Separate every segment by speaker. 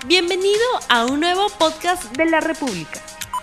Speaker 1: Bienvenido a un nuevo podcast de la República.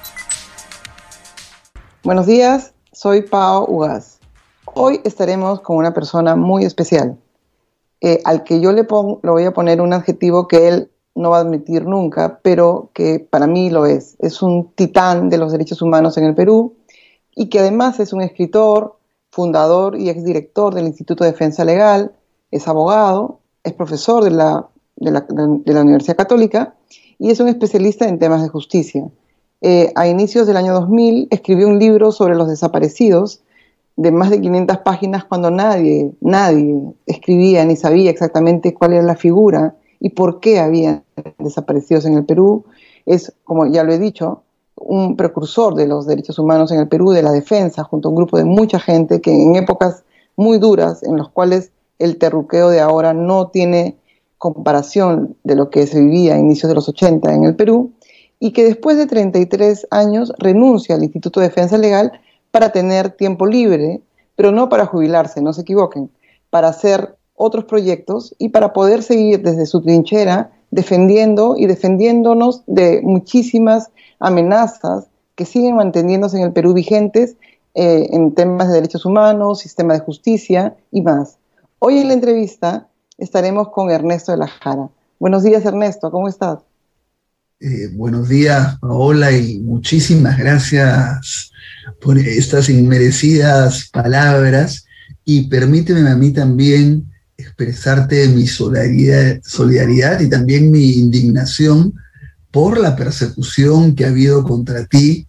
Speaker 2: Buenos días, soy Pao Ugaz. Hoy estaremos con una persona muy especial, al que yo le voy a poner un adjetivo que él no va a admitir nunca, pero que para mí lo es. Es un titán de los derechos humanos en el Perú y que además es un escritor, fundador y exdirector del Instituto de Defensa Legal, es abogado, es profesor de la Universidad Católica y es un especialista en temas de justicia. A inicios del año 2000 escribió un libro sobre los desaparecidos de más de 500 páginas cuando nadie escribía ni sabía exactamente cuál era la figura y por qué había desaparecidos en el Perú. Es, como ya lo he dicho, un precursor de los derechos humanos en el Perú, de la defensa, junto a un grupo de mucha gente que en épocas muy duras, en las cuales el terruqueo de ahora no tiene comparación de lo que se vivía a inicios de los 80 en el Perú, y que después de 33 años renuncia al Instituto de Defensa Legal para tener tiempo libre, pero no para jubilarse, no se equivoquen, para hacer otros proyectos y para poder seguir desde su trinchera defendiendo y defendiéndonos de muchísimas amenazas que siguen manteniéndose en el Perú vigentes en temas de derechos humanos, sistema de justicia y más. Hoy en la entrevista estaremos con Ernesto de la Jara. Buenos días, Ernesto, ¿cómo estás?
Speaker 3: Buenos días, Paola, y muchísimas gracias por estas inmerecidas palabras, y permíteme a mí también expresarte mi solidaridad y también mi indignación por la persecución que ha habido contra ti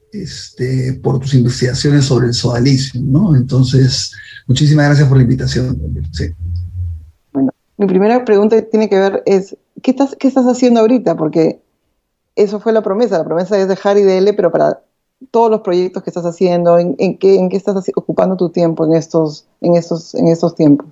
Speaker 3: por tus investigaciones sobre el sodalicio, ¿no? Entonces, muchísimas gracias por la invitación. Sí.
Speaker 2: Bueno, mi primera pregunta tiene que ver es, ¿qué estás haciendo ahorita? Porque eso fue la promesa es dejar IDL, pero para todos los proyectos que estás haciendo, ¿en qué estás ocupando tu tiempo en estos tiempos?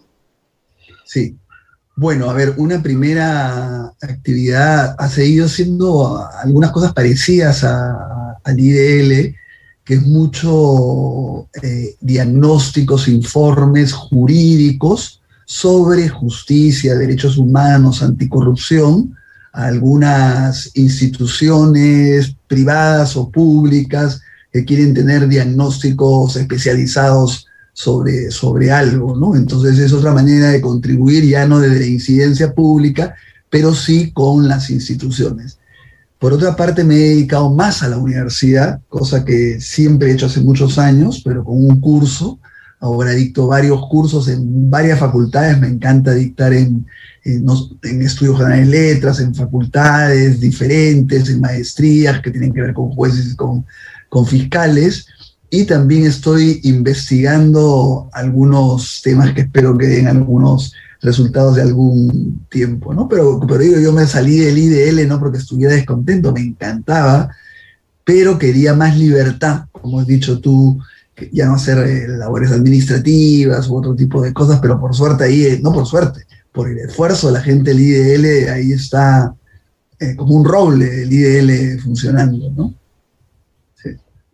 Speaker 3: Sí, bueno, a ver, una primera actividad ha seguido siendo algunas cosas parecidas al IDL, que es mucho diagnósticos, informes jurídicos sobre justicia, derechos humanos, anticorrupción, a algunas instituciones privadas o públicas que quieren tener diagnósticos especializados sobre algo, ¿no? Entonces es otra manera de contribuir, ya no desde la incidencia pública, pero sí con las instituciones. Por otra parte, me he dedicado más a la universidad, cosa que siempre he hecho hace muchos años, pero con un curso. Ahora dicto varios cursos en varias facultades. Me encanta dictar en estudios generales de letras, en facultades diferentes, en maestrías que tienen que ver con jueces y con fiscales. Y también estoy investigando algunos temas que espero que den algunos resultados de algún tiempo, ¿no? Pero digo, yo me salí del IDL no porque estuviera descontento, me encantaba, pero quería más libertad, como has dicho tú, ya no hacer labores administrativas u otro tipo de cosas, pero por suerte ahí, no por suerte, por el esfuerzo de la gente del IDL, ahí está como un roble el IDL funcionando, ¿no? Sí.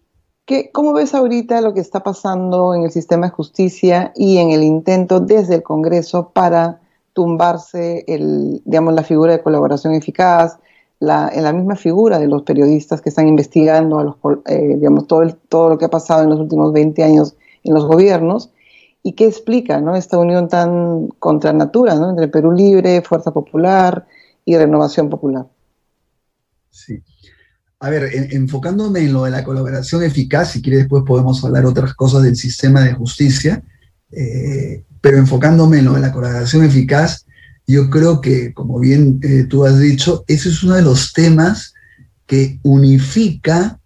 Speaker 2: ¿Cómo ves ahorita lo que está pasando en el sistema de justicia y en el intento desde el Congreso para tumbarse la figura de colaboración eficaz, en la misma figura de los periodistas que están investigando todo lo que ha pasado en los últimos 20 años en los gobiernos, y qué explica, ¿no?, esta unión tan contra natura, ¿no?, entre Perú Libre, Fuerza Popular y Renovación Popular?
Speaker 3: Sí. A ver, enfocándome en lo de la colaboración eficaz, si quiere después podemos hablar otras cosas del sistema de justicia, pero enfocándome en lo de la colaboración eficaz, yo creo que, como bien tú has dicho, ese es uno de los temas que unifica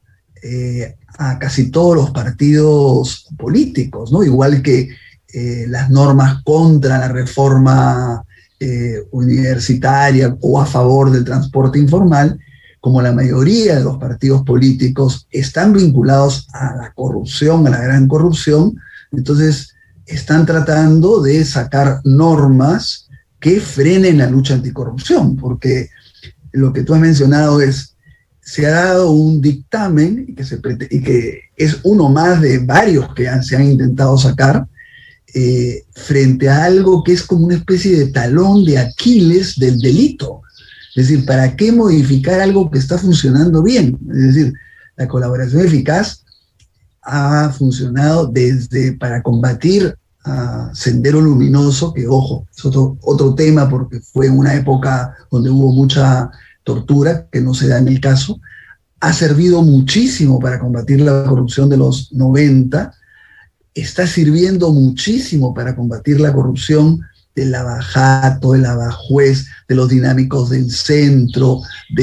Speaker 3: a casi todos los partidos políticos, ¿no? Igual que las normas contra la reforma universitaria o a favor del transporte informal, como la mayoría de los partidos políticos están vinculados a la corrupción, a la gran corrupción, entonces están tratando de sacar normas que frenen la lucha anticorrupción, porque lo que tú has mencionado es, se ha dado un dictamen y que es uno más de varios que se han intentado sacar, frente a algo que es como una especie de talón de Aquiles del delito, Es decir, ¿para qué modificar algo que está funcionando bien? Es decir, la colaboración eficaz ha funcionado desde para combatir a Sendero Luminoso, que ojo, es otro tema porque fue una época donde hubo mucha tortura, que no se da en el caso, ha servido muchísimo para combatir la corrupción de los 90, está sirviendo muchísimo para combatir la corrupción del lavajato, del lavajuez, de los dinámicos del centro,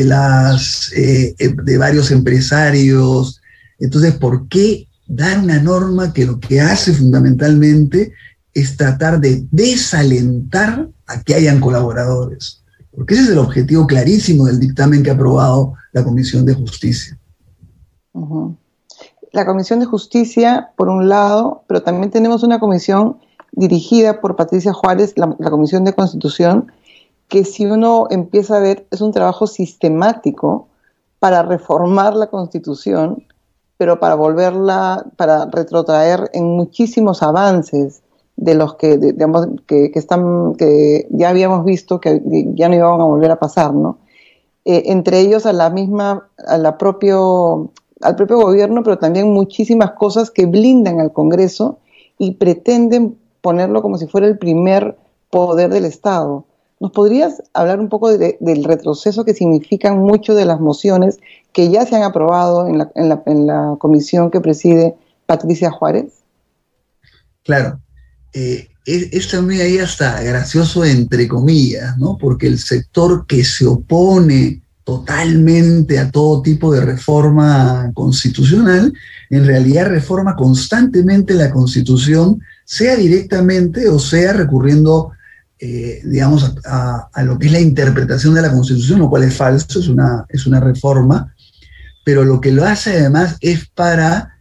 Speaker 3: de varios empresarios. Entonces, ¿por qué dar una norma que lo que hace fundamentalmente es tratar de desalentar a que hayan colaboradores? Porque ese es el objetivo clarísimo del dictamen que ha aprobado la Comisión de Justicia.
Speaker 2: Uh-huh. La Comisión de Justicia, por un lado, pero también tenemos una comisión dirigida por Patricia Juárez, la Comisión de Constitución, que si uno empieza a ver, es un trabajo sistemático para reformar la Constitución, pero para retrotraer en muchísimos avances de los que, digamos, que ya habíamos visto que ya no iban a volver a pasar, ¿no? Entre ellos al propio gobierno, pero también muchísimas cosas que blindan al Congreso y pretenden ponerlo como si fuera el primer poder del Estado. ¿Nos podrías hablar un poco del retroceso que significan muchas de las mociones que ya se han aprobado en la comisión que preside Patricia Juárez?
Speaker 3: Claro. Es también ahí hasta gracioso entre comillas, ¿no? Porque el sector que se opone totalmente a todo tipo de reforma constitucional, en realidad reforma constantemente la Constitución, sea directamente o sea recurriendo, digamos, a lo que es la interpretación de la Constitución, lo cual es falso, es una reforma, pero lo que lo hace además es para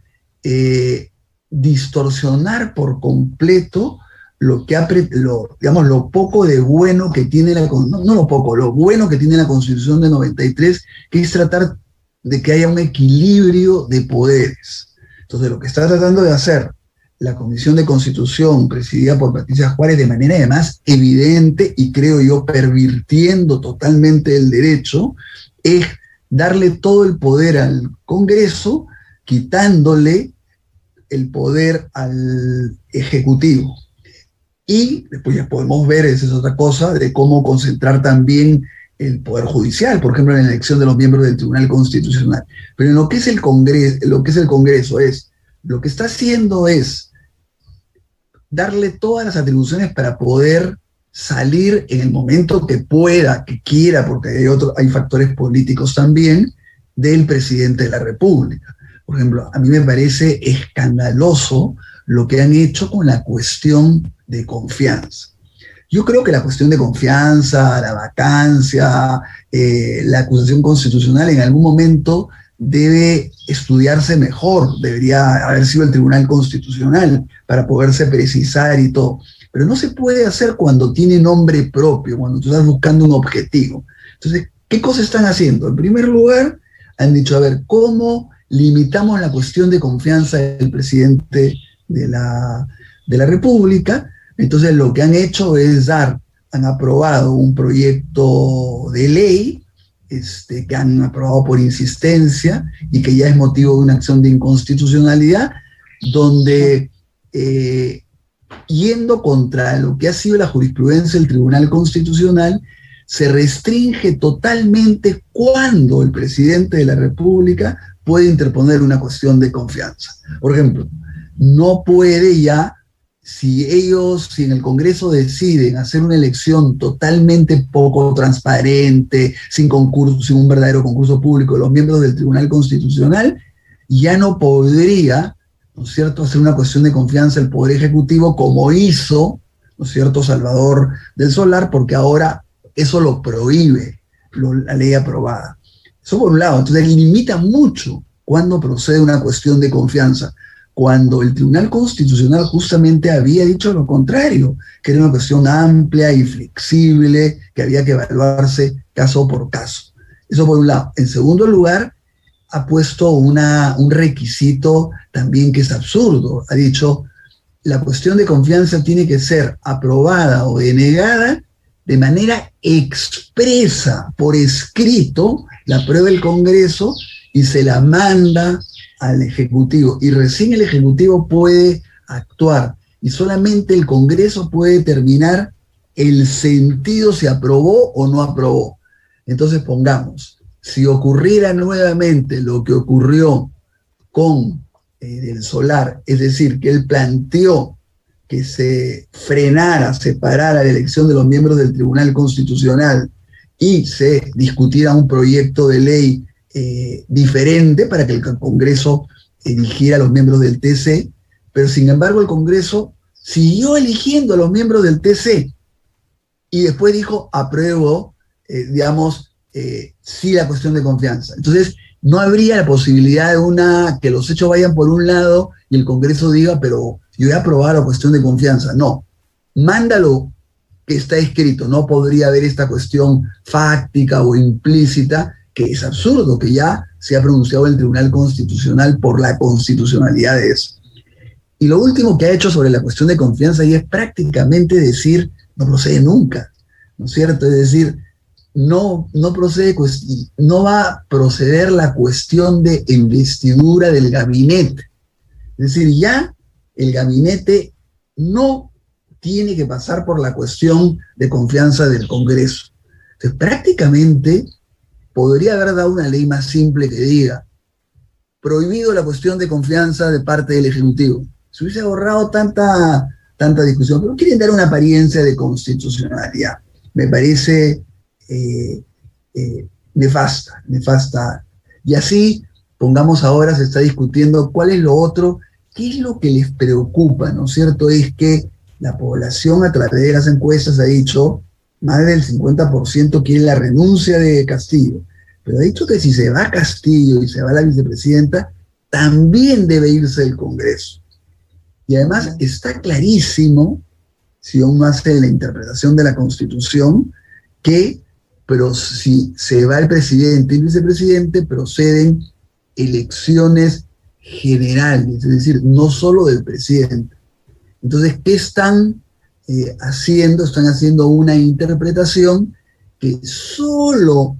Speaker 3: distorsionar por completo lo poco de bueno que tiene lo bueno que tiene la Constitución de 93, que es tratar de que haya un equilibrio de poderes. Entonces, lo que está tratando de hacer la Comisión de Constitución, presidida por Patricia Juárez, de manera además evidente y creo yo pervirtiendo totalmente el derecho, es darle todo el poder al Congreso, quitándole el poder al Ejecutivo. Y después ya podemos ver, esa es otra cosa, de cómo concentrar también el Poder Judicial, por ejemplo, en la elección de los miembros del Tribunal Constitucional. Pero en lo que es el Congreso, lo que está haciendo es darle todas las atribuciones para poder salir en el momento que pueda, que quiera, porque hay factores políticos también, del presidente de la República. Por ejemplo, a mí me parece escandaloso lo que han hecho con la cuestión de confianza. Yo creo que la cuestión de confianza, la vacancia, la acusación constitucional en algún momento debe estudiarse mejor, debería haber sido el Tribunal Constitucional para poderse precisar y todo. Pero no se puede hacer cuando tiene nombre propio, cuando tú estás buscando un objetivo. Entonces, ¿qué cosas están haciendo? En primer lugar, han dicho, a ver, ¿cómo limitamos la cuestión de confianza del presidente de la República? Entonces lo que han hecho es han aprobado un proyecto de ley que han aprobado por insistencia y que ya es motivo de una acción de inconstitucionalidad, donde yendo contra lo que ha sido la jurisprudencia del Tribunal Constitucional, se restringe totalmente cuándo el presidente de la República puede interponer una cuestión de confianza. Por ejemplo, no puede ya, si en el Congreso deciden hacer una elección totalmente poco transparente, sin un verdadero concurso público de los miembros del Tribunal Constitucional, ya no podría, ¿no es cierto?, hacer una cuestión de confianza el Poder Ejecutivo como hizo, ¿no es cierto?, Salvador del Solar, porque ahora eso lo prohíbe la ley aprobada. Eso por un lado. Entonces limita mucho cuando procede una cuestión de confianza, cuando el Tribunal Constitucional justamente había dicho lo contrario, que era una cuestión amplia y flexible, que había que evaluarse caso por caso. Eso por un lado. En segundo lugar, ha puesto un requisito también que es absurdo. Ha dicho, la cuestión de confianza tiene que ser aprobada o denegada de manera expresa, por escrito, la aprueba el Congreso y se la manda al Ejecutivo. Y recién el Ejecutivo puede actuar. Y solamente el Congreso puede determinar el sentido si aprobó o no aprobó. Entonces pongamos, si ocurriera nuevamente lo que ocurrió con el solar, es decir, que él planteó que se frenara, separara la elección de los miembros del Tribunal Constitucional y se discutiera un proyecto de ley diferente para que el Congreso eligiera a los miembros del TC, pero sin embargo el Congreso siguió eligiendo a los miembros del TC y después dijo, apruebo, sí la cuestión de confianza. Entonces, no habría la posibilidad de que los hechos vayan por un lado y el Congreso diga, pero yo voy a aprobar la cuestión de confianza. No, mándalo que está escrito. No podría haber esta cuestión fáctica o implícita, que es absurdo, que ya se ha pronunciado el Tribunal Constitucional por la constitucionalidad de eso. Y lo último que ha hecho sobre la cuestión de confianza y es prácticamente decir, no procede nunca, ¿no es cierto? Es decir, no va a proceder la cuestión de investidura del gabinete. Es decir, ya el gabinete no tiene que pasar por la cuestión de confianza del Congreso. Entonces, prácticamente podría haber dado una ley más simple que diga, prohibido la cuestión de confianza de parte del Ejecutivo. Se hubiese ahorrado tanta discusión, pero quieren dar una apariencia de constitucionalidad. Me parece nefasta. Y así, pongamos ahora, se está discutiendo cuál es lo otro, qué es lo que les preocupa, ¿no es cierto? Es que la población a través de las encuestas ha dicho, más del 50% quiere la renuncia de Castillo, pero ha dicho que si se va Castillo y se va la vicepresidenta, también debe irse el Congreso. Y además está clarísimo, si uno hace la interpretación de la Constitución, que pero si se va el presidente y el vicepresidente, proceden elecciones generales, es decir, no solo del presidente. Entonces, ¿qué están haciendo? Están haciendo una interpretación que solo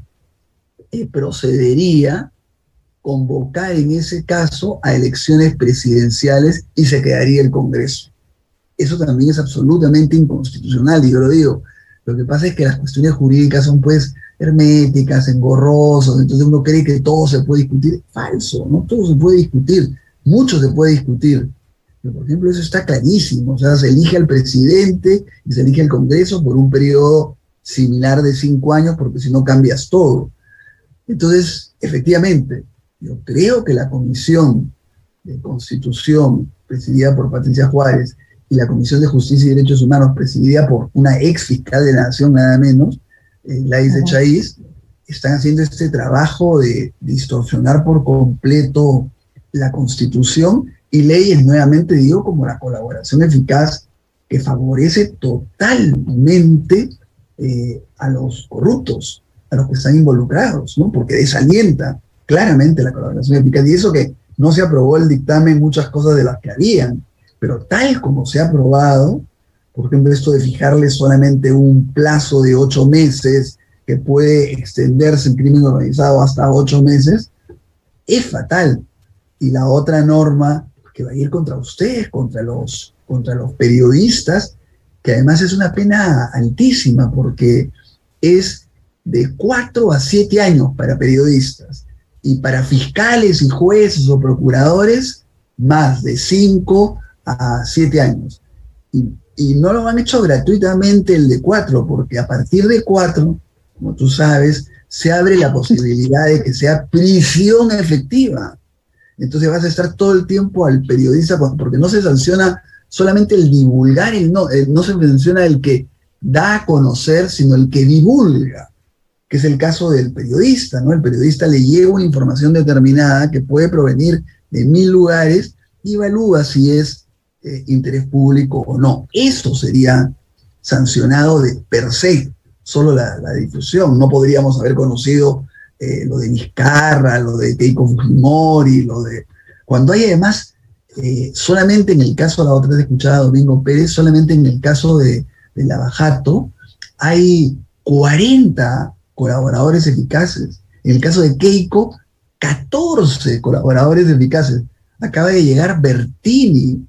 Speaker 3: procedería convocar en ese caso a elecciones presidenciales y se quedaría el Congreso. Eso también es absolutamente inconstitucional, y yo lo digo. Lo que pasa es que las cuestiones jurídicas son pues herméticas, engorrosas, entonces uno cree que todo se puede discutir. Falso, no todo se puede discutir, mucho se puede discutir. Pero, por ejemplo, eso está clarísimo, o sea, se elige al presidente y se elige al Congreso por un periodo similar de 5 años, porque si no cambias todo. Entonces, efectivamente, yo creo que la Comisión de Constitución, presidida por Patricia Juárez, y la Comisión de Justicia y Derechos Humanos, presidida por una ex fiscal de la Nación, nada menos, Laís de Chaís, están haciendo este trabajo de distorsionar por completo la Constitución y leyes, nuevamente digo, como la colaboración eficaz, que favorece totalmente a los corruptos, a los que están involucrados, ¿no? Porque desalienta claramente la colaboración eficaz. Y eso que no se aprobó el dictamen, muchas cosas de las que habían, pero tal como se ha aprobado, por ejemplo, esto de fijarle solamente un plazo de 8 meses, que puede extenderse en crimen organizado hasta 8 meses, es fatal. Y la otra norma que va a ir contra ustedes, contra los periodistas, que además es una pena altísima, porque es de 4 a 7 años para periodistas, y para fiscales y jueces o procuradores, más de 5 a 7 años. Y no lo han hecho gratuitamente el de 4, porque a partir de 4, como tú sabes, se abre la posibilidad de que sea prisión efectiva. Entonces vas a estar todo el tiempo al periodista, porque no se sanciona solamente el divulgar, no se menciona el que da a conocer, sino el que divulga, que es el caso del periodista, ¿no? El periodista le llega una información determinada que puede provenir de 1000 lugares y evalúa si es interés público o no. Eso sería sancionado de per se, solo la difusión. No podríamos haber conocido lo de Vizcarra, lo de Keiko Fujimori, cuando hay además, solamente en el caso, la otra vez escuchaba a Domingo Pérez, solamente en el caso de Lava Jato, hay 40 colaboradores eficaces. En el caso de Keiko, 14 colaboradores eficaces. Acaba de llegar Bertini,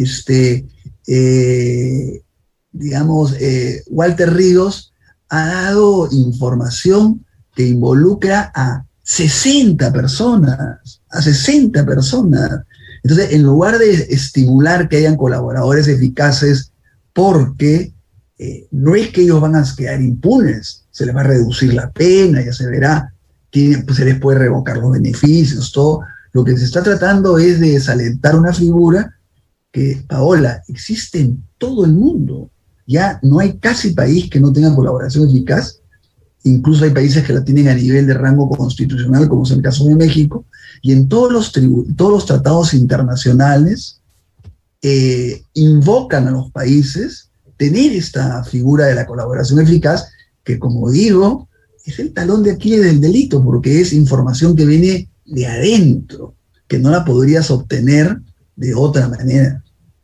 Speaker 3: Walter Ríos ha dado información que involucra a 60 personas, Entonces, en lugar de estimular que hayan colaboradores eficaces, porque no es que ellos van a quedar impunes, se les va a reducir la pena, ya se verá, se les puede revocar los beneficios, todo. Lo que se está tratando es de desalentar una figura que, Paola, existe en todo el mundo. Ya no hay casi país que no tenga colaboración eficaz. Incluso hay países que la tienen a nivel de rango constitucional, como es el caso de México, y en todos los tratados internacionales invocan a los países tener esta figura de la colaboración eficaz, que, como digo, es el talón de Aquiles del delito, porque es información que viene de adentro, que no la podrías obtener de otra manera.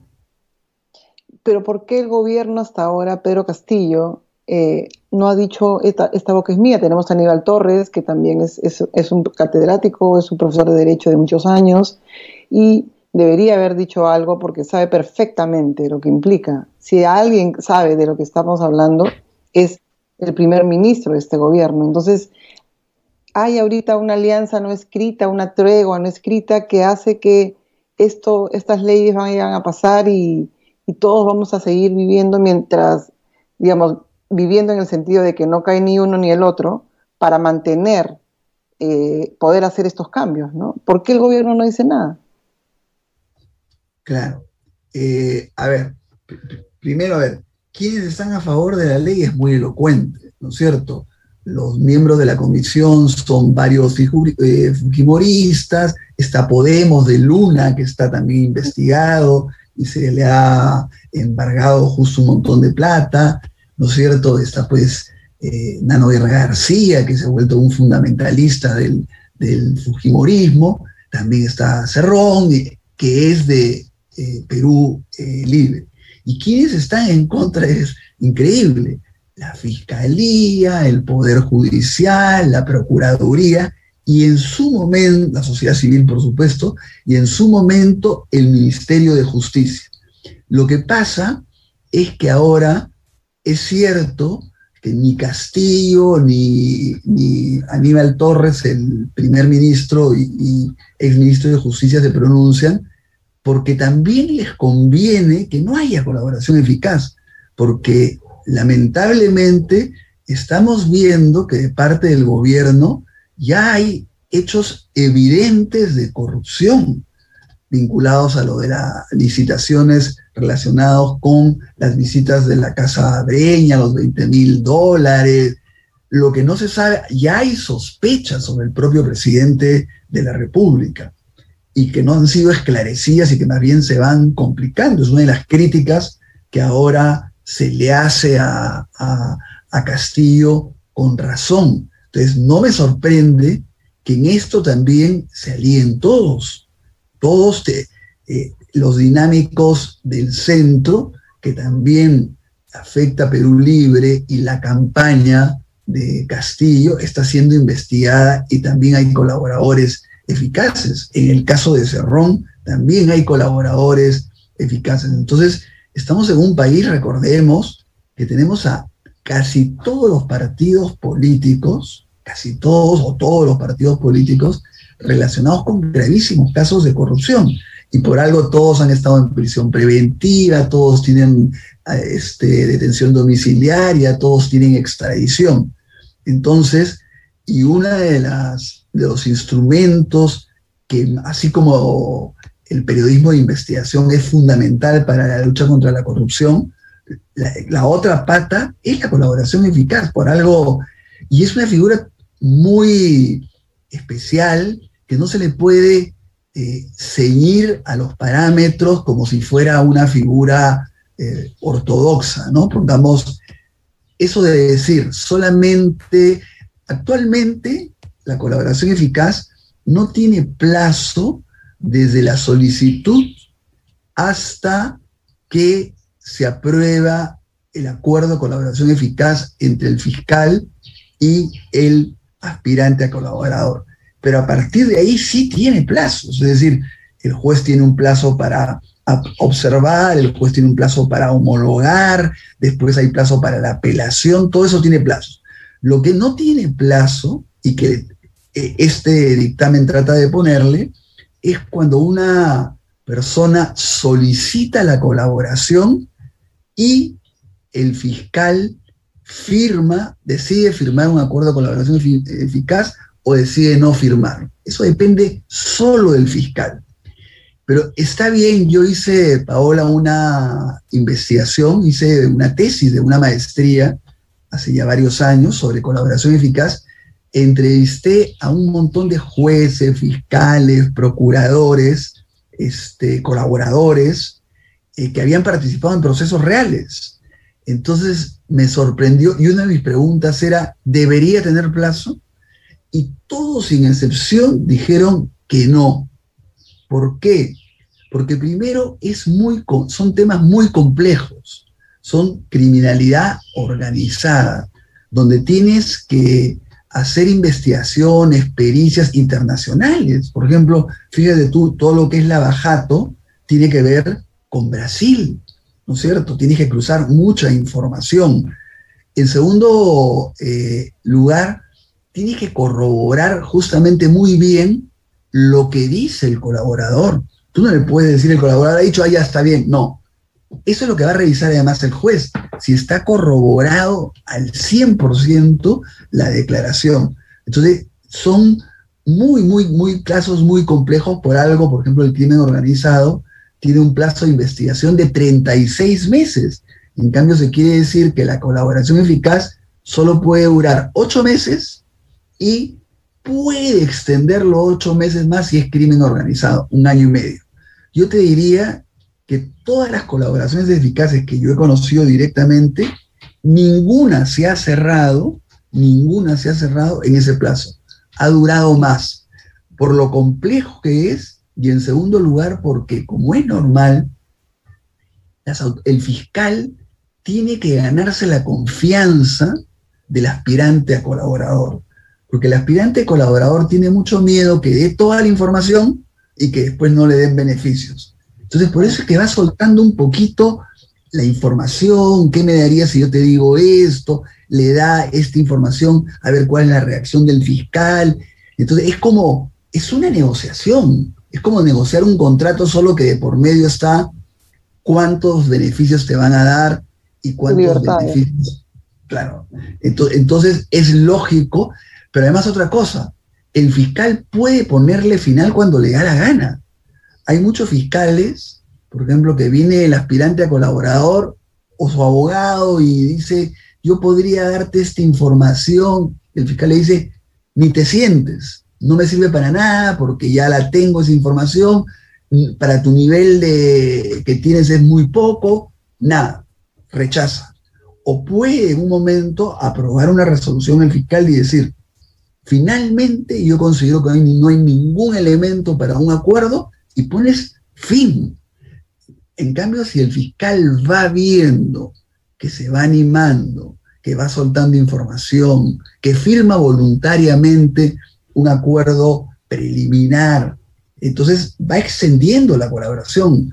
Speaker 2: Pero ¿por qué el gobierno hasta ahora, Pedro Castillo, no ha dicho esta boca es mía? Tenemos a Aníbal Torres, que también es un catedrático, es un profesor de Derecho de muchos años, y debería haber dicho algo porque sabe perfectamente lo que implica. Si alguien sabe de lo que estamos hablando, es el primer ministro de este gobierno. Entonces, hay ahorita una alianza no escrita, una tregua no escrita que hace que estas leyes vayan a pasar y todos vamos a seguir viviendo mientras, digamos, viviendo en el sentido de que no cae ni uno ni el otro para mantener, poder hacer estos cambios, ¿no? ¿Por qué el gobierno no dice nada?
Speaker 3: Claro. Primero, quienes están a favor de la ley es muy elocuente, ¿no es cierto? Los miembros de la comisión son varios fujimoristas, está Podemos de Luna, que está también investigado y se le ha embargado justo un montón de plata, ¿no es cierto? Está pues Nano Guerra García, que se ha vuelto un fundamentalista del fujimorismo, también está Cerrón, que es de Perú Libre. Y quienes están en contra es increíble: la Fiscalía, el Poder Judicial, la Procuraduría, y en su momento, la sociedad civil, por supuesto, y en su momento el Ministerio de Justicia. Lo que pasa es que ahora es cierto que ni Castillo ni Aníbal Torres, el primer ministro y exministro de Justicia, se pronuncian, porque también les conviene que no haya colaboración eficaz, porque lamentablemente estamos viendo que de parte del gobierno ya hay hechos evidentes de corrupción vinculados a lo de las licitaciones relacionados con las visitas de la Casa Breña, los $20,000. Lo que no se sabe, ya hay sospechas sobre el propio presidente de la República y que no han sido esclarecidas y que más bien se van complicando. Es una de las críticas que ahora se le hace a Castillo con razón. Entonces, no me sorprende que en esto también se alíen todos los dinámicos del centro, que también afecta a Perú Libre, y la campaña de Castillo está siendo investigada y también hay colaboradores eficaces. En el caso de Cerrón también hay colaboradores eficaces. Entonces, estamos en un país, recordemos, que tenemos a casi todos los partidos políticos, casi todos o todos los partidos políticos relacionados con gravísimos casos de corrupción. Y por algo todos han estado en prisión preventiva, todos tienen detención domiciliaria, todos tienen extradición. Entonces, y uno de los instrumentos que, así como el periodismo de investigación es fundamental para la lucha contra la corrupción, la otra pata es la colaboración eficaz, por algo, y es una figura muy especial que no se le puede ceñir a los parámetros como si fuera una figura ortodoxa, ¿no? Pongamos eso de decir solamente, actualmente la colaboración eficaz no tiene plazo desde la solicitud hasta que se aprueba el acuerdo de colaboración eficaz entre el fiscal y el aspirante a colaborador. Pero a partir de ahí sí tiene plazos, es decir, el juez tiene un plazo para observar, el juez tiene un plazo para homologar, después hay plazo para la apelación, todo eso tiene plazos. Lo que no tiene plazo, y que este dictamen trata de ponerle, es cuando una persona solicita la colaboración y el fiscal decide firmar un acuerdo de colaboración eficaz o decide no firmar. Eso depende solo del fiscal. Pero está bien, yo hice, Paola, una investigación, hice una tesis de una maestría hace ya varios años sobre colaboración eficaz. Entrevisté a un montón de jueces, fiscales, procuradores, colaboradores, que habían participado en procesos reales. Entonces me sorprendió, y una de mis preguntas era, ¿debería tener plazo? Y todos sin excepción dijeron que no. ¿Por qué? Porque primero son temas muy complejos, son criminalidad organizada, donde tienes que hacer investigaciones, pericias internacionales. Por ejemplo, fíjate tú, todo lo que es lavajato tiene que ver con Brasil, ¿no es cierto? Tienes que cruzar mucha información. En segundo lugar, tienes que corroborar justamente muy bien lo que dice el colaborador. Tú no le puedes decir, el colaborador ha dicho, ya está bien. No. Eso es lo que va a revisar además el juez, si está corroborado al 100% la declaración. Entonces, son muy casos muy complejos. Por algo, por ejemplo, el crimen organizado tiene un plazo de investigación de 36 meses. En cambio, se quiere decir que la colaboración eficaz solo puede durar 8 meses y puede extenderlo 8 meses más si es crimen organizado, 1 año y medio. Yo te diría que todas las colaboraciones eficaces que yo he conocido directamente, ninguna se ha cerrado en ese plazo. Ha durado más, por lo complejo que es, y en segundo lugar, porque como es normal, el fiscal tiene que ganarse la confianza del aspirante a colaborador. Porque el aspirante colaborador tiene mucho miedo que dé toda la información y que después no le den beneficios. Entonces, por eso es que va soltando un poquito la información, qué me daría si yo te digo esto, le da esta información, a ver cuál es la reacción del fiscal. Entonces, es una negociación, es como negociar un contrato, solo que de por medio está cuántos beneficios te van a dar y cuántos beneficios. Claro. Entonces, es lógico. Pero además otra cosa, el fiscal puede ponerle final cuando le da la gana. Hay muchos fiscales, por ejemplo, que viene el aspirante a colaborador o su abogado y dice, yo podría darte esta información. El fiscal le dice, ni te sientes, no me sirve para nada porque ya la tengo esa información, para tu nivel que tienes es muy poco, nada, rechaza. O puede en un momento aprobar una resolución el fiscal y decir, finalmente yo considero que no hay ningún elemento para un acuerdo y pones fin. En cambio, si el fiscal va viendo que se va animando, que va soltando información, que firma voluntariamente un acuerdo preliminar, entonces va extendiendo la colaboración.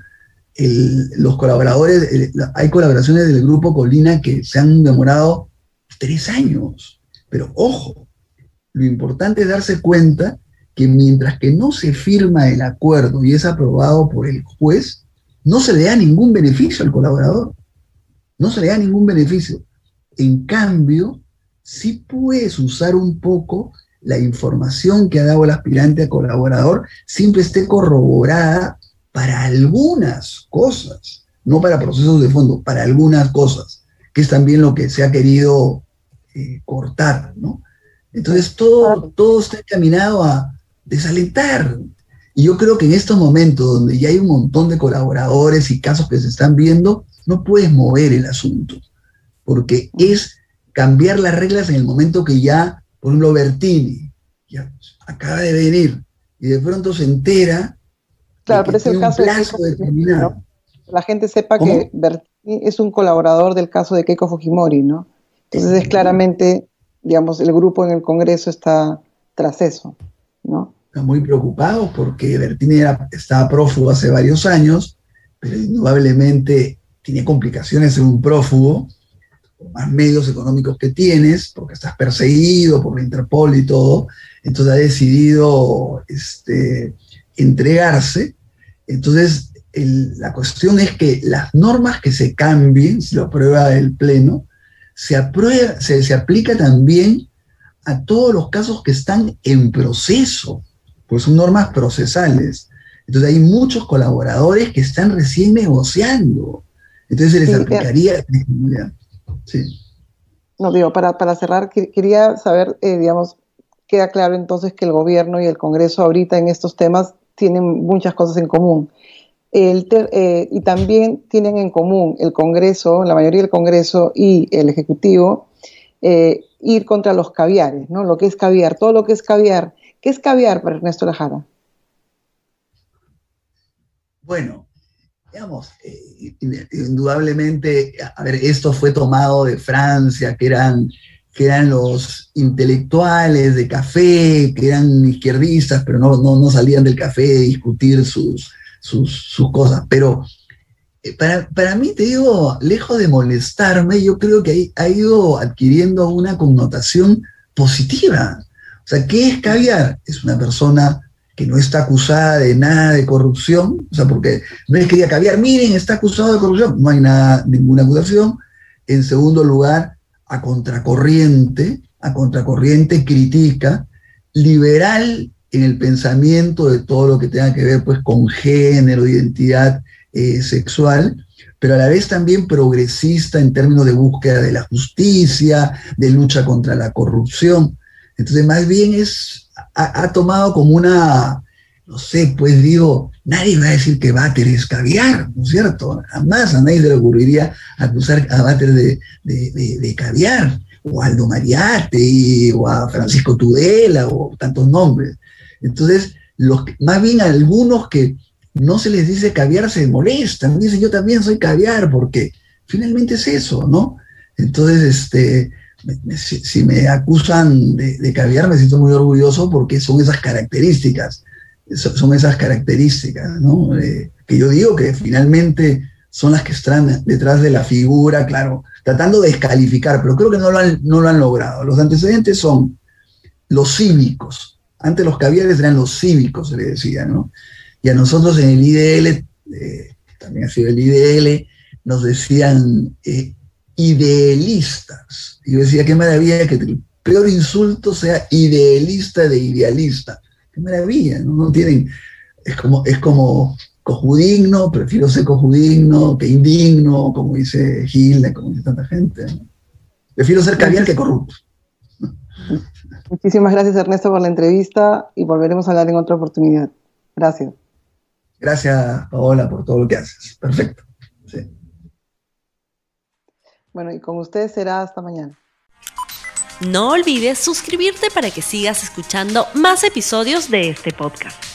Speaker 3: Los colaboradores, hay colaboraciones del Grupo Colina que se han demorado 3 años, pero ojo, lo importante es darse cuenta que mientras que no se firma el acuerdo y es aprobado por el juez, no se le da ningún beneficio al colaborador. No se le da ningún beneficio. En cambio, sí puedes usar un poco la información que ha dado el aspirante a colaborador, siempre esté corroborada para algunas cosas, no para procesos de fondo, para algunas cosas, que es también lo que se ha querido cortar, ¿no? Entonces todo está encaminado a desalentar. Y yo creo que en estos momentos donde ya hay un montón de colaboradores y casos que se están viendo, no puedes mover el asunto, porque es cambiar las reglas en el momento que ya, por ejemplo, Bertini ya acaba de venir y de pronto se entera
Speaker 2: Claro, pero es el caso
Speaker 3: de determinado.
Speaker 2: ¿no? La gente sepa
Speaker 3: ¿Cómo?
Speaker 2: que es un colaborador del caso de Keiko Fujimori, ¿no? Entonces es claramente, digamos, el grupo en el Congreso está tras eso, ¿no?
Speaker 3: Están muy preocupados porque Bertini estaba prófugo hace varios años, pero indudablemente tiene complicaciones ser un prófugo, por más medios económicos que tienes, porque estás perseguido por la Interpol y todo, entonces ha decidido entregarse. Entonces, la cuestión es que las normas que se cambien, si lo aprueba el Pleno, se aplica también a todos los casos que están en proceso, pues son normas procesales. Entonces hay muchos colaboradores que están recién negociando. Entonces se les aplicaría... Sí.
Speaker 2: No, digo, para cerrar, quería saber, digamos, queda claro entonces que el gobierno y el Congreso ahorita en estos temas tienen muchas cosas en común. Y también tienen en común el Congreso, la mayoría del Congreso y el Ejecutivo, ir contra los caviares, ¿no? Lo que es caviar, todo lo que es caviar. ¿Qué es caviar para Ernesto Lajara?
Speaker 3: Bueno, digamos, indudablemente, a ver, esto fue tomado de Francia, que eran los intelectuales de café, que eran izquierdistas, pero no salían del café a discutir sus cosas. Pero para mí, te digo, lejos de molestarme, yo creo que ha ido adquiriendo una connotación positiva. O sea, ¿qué es caviar? Es una persona que no está acusada de nada de corrupción, o sea, porque no es que diga caviar, miren, está acusado de corrupción, no hay ninguna acusación. En segundo lugar, a contracorriente critica, liberal en el pensamiento de todo lo que tenga que ver pues con género, identidad sexual, pero a la vez también progresista en términos de búsqueda de la justicia, de lucha contra la corrupción. Entonces, más bien ha tomado como una, no sé, pues digo, nadie va a decir que Bater es caviar, ¿no es cierto? Jamás a nadie se le ocurriría acusar a Bater de caviar, o a Aldo Mariate, o a Francisco Tudela, o tantos nombres. Entonces, más bien algunos que no se les dice caviar se molestan, dicen yo también soy caviar, porque finalmente es eso, ¿no? Entonces, si me acusan de caviar, me siento muy orgulloso porque son esas características, ¿no? Que yo digo que finalmente son las que están detrás de la figura, claro, tratando de descalificar, pero creo que no lo han logrado. Los antecedentes son los cívicos. Antes los caviares eran los cívicos, se le decía, ¿no? Y a nosotros en el IDL, también ha sido el IDL, nos decían idealistas. Y yo decía, qué maravilla que el peor insulto sea idealista de idealista. Qué maravilla, ¿no? No tienen, es como cojudigno, prefiero ser cojudigno que indigno, como dice Gil, como dice tanta gente, ¿no? Prefiero ser caviar que corrupto.
Speaker 2: Muchísimas gracias, Ernesto, por la entrevista y volveremos a hablar en otra oportunidad. Gracias.
Speaker 3: Gracias, Paola, por todo lo que haces. Perfecto. Sí.
Speaker 2: Bueno, y con ustedes será hasta mañana.
Speaker 1: No olvides suscribirte para que sigas escuchando más episodios de este podcast.